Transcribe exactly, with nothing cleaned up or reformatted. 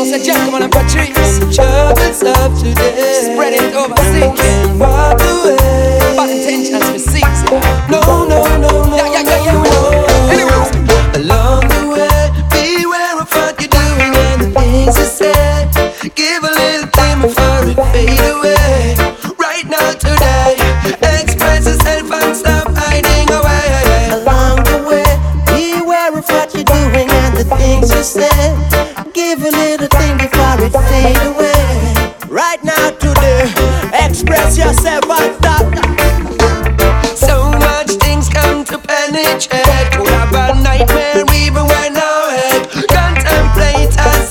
know, say Jacob and Patrice. Troubles of today. Spread it overseas. Can walk away. Bad intentions for seas. No, no, no, no. Yeah, yeah, yeah, yeah, we know. Anyways, along the way, beware of what you're doing and the things you say. Give a little time before it fade away. Right now, today, express yourself and stop hiding away. Along the way, beware of what you're doing and the things you say. Give a little thing before it fade away. Right now, today, express yourself and